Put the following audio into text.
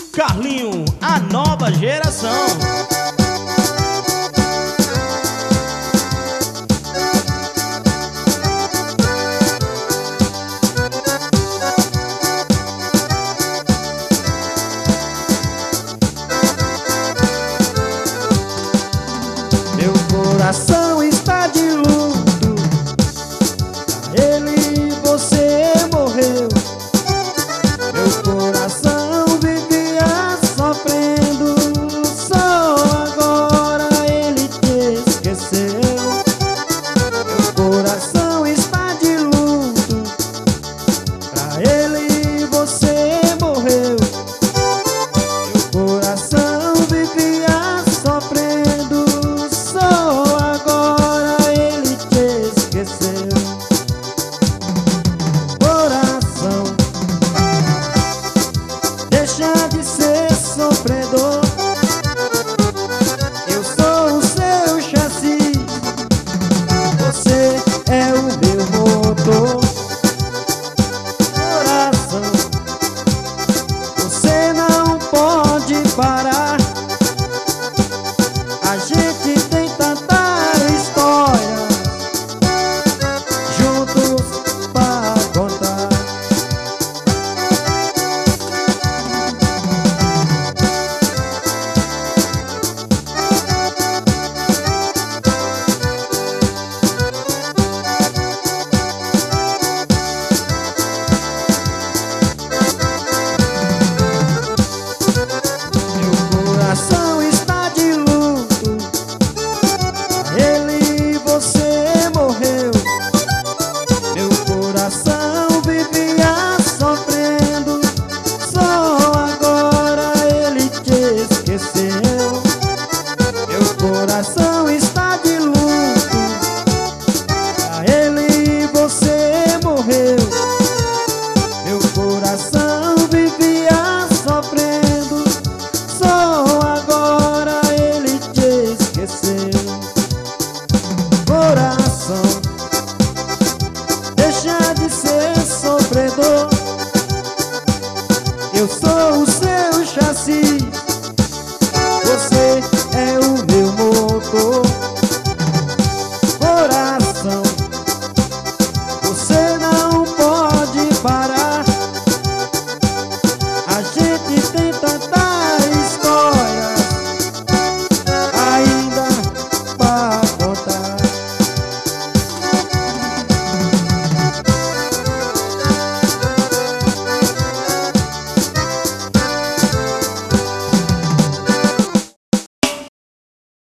Carlinho, a nova geração. Meu coração está de luto, pra ele você morreu. Meu coração vivia sofrendo, só agora ele te esqueceu. Meu coração está de luto, pra ele você morreu. Meu coração vivia sofrendo, só agora ele te esqueceu. Coração, deixa de ser sofredor. Eu sou o seu chassi, você é o meu motor. Coração, você não pode parar. A gente tem tanta história juntos para contar. Meu coração está de luto, ele você morreu. Meu coração vivia sofrendo, só agora ele te esqueceu. Meu coração está de luto, pra ele você morreu. Meu coração vivia sofrendo, só agora ele te esqueceu. Coração, deixa de ser sofredor. Eu sou o seu chassi, você é o meu motor. Coração, você não pode parar. A gente tem tanta